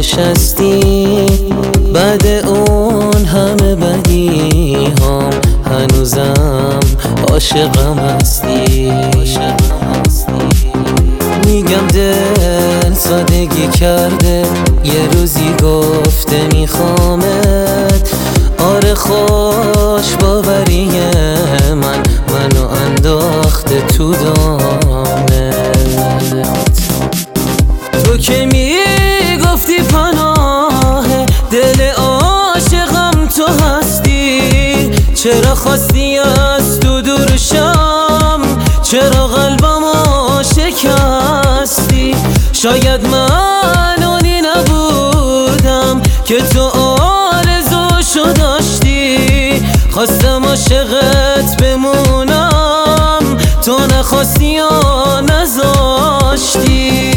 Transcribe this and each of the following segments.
نشستی بعد اون همه بدی هم هنوزم عاشقم هستی. میگم دل سادگی کرده یه روزی گفته میخوامت. آره خوش باوری منو انداخته تو دامت. تو که میگفتی پناه دل عاشقم تو هستی. چرا خواستی از تو دور شم؟ چرا قلبمو شکستی؟ شاید من اونی نبودم که تو آرزوشو داشتی. خواستم عاشقت بمونم تو نخواستی یا نذاشتی.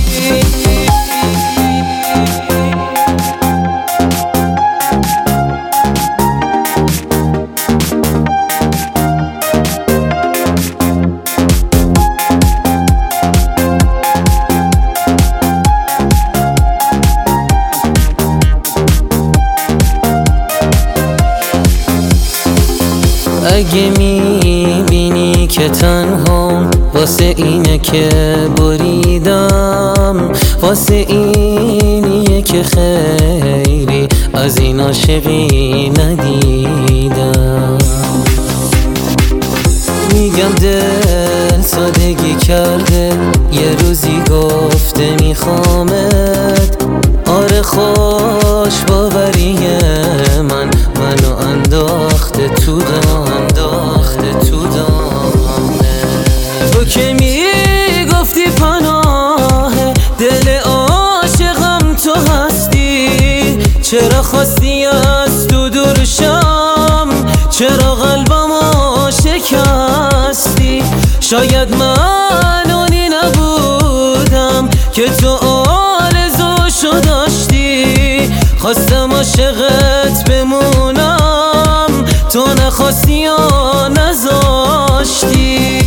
اگه میبینی که تنهام واسه اینه که بریدم، واسه اینیه که خیلی از این عاشقی ندیدم. میگم دل سادگی کرده یه روزی گفته میخوامت. آره خوش باوری منو انداخته تو دامت. تو که میگفتی پناه دل عاشقم تو هستی. چرا خواستی از تو دور شم؟ چرا قلبمو شکستی؟ شاید من اونی نبودم که تو آرزوشو داشتی. خواستم عاشقت بمونم تو نخواستی یا نذاشتی.